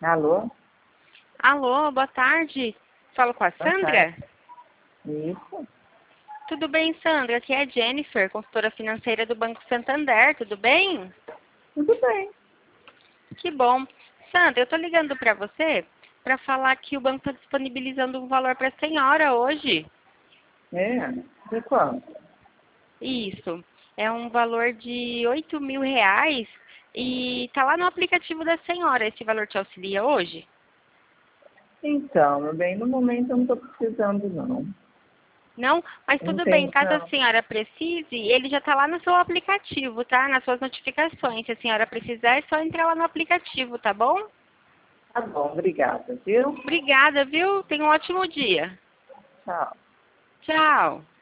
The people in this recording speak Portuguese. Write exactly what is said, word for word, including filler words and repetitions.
Alô? Alô, boa tarde. Falo com a Boa Sandra? tarde. Isso? Tudo bem, Sandra? Aqui é a Jennifer, consultora financeira do Banco Santander. Tudo bem? Tudo bem. Que bom. Sandra, eu estou ligando para você para falar que o banco está disponibilizando um valor para a senhora hoje. É? De quanto? Isso. É um valor de oito mil reais e está lá no aplicativo da senhora. Esse valor te auxilia hoje? Então, meu bem, no momento eu não estou precisando, não. Não? Mas Eu não tudo bem, tenho, caso a não. senhora precise, ele já está lá no seu aplicativo, tá? Nas suas notificações. Se a senhora precisar, é só entrar lá no aplicativo, tá bom? Tá bom, obrigada, viu? Obrigada, viu? Tenha um ótimo dia. Tchau. Tchau.